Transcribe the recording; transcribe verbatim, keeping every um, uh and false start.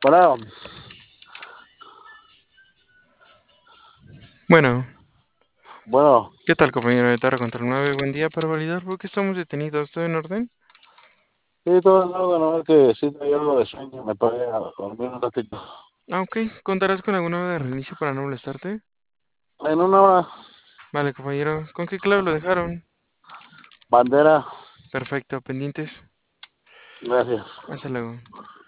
Bueno, Bueno, bueno, ¿qué tal, compañero de Tarra contra el nueve? Buen día para validar por qué estamos detenidos. ¿Todo en orden? sí, todo en orden, no es que sí tenía algo de sueño, me pagué a dormir un ratito. Ah, ok. ¿Contarás con alguna hora de reinicio para no molestarte? En una hora, Vale, compañero. ¿Con qué clave lo dejaron? bandera, Perfecto, pendientes. gracias. Hasta luego.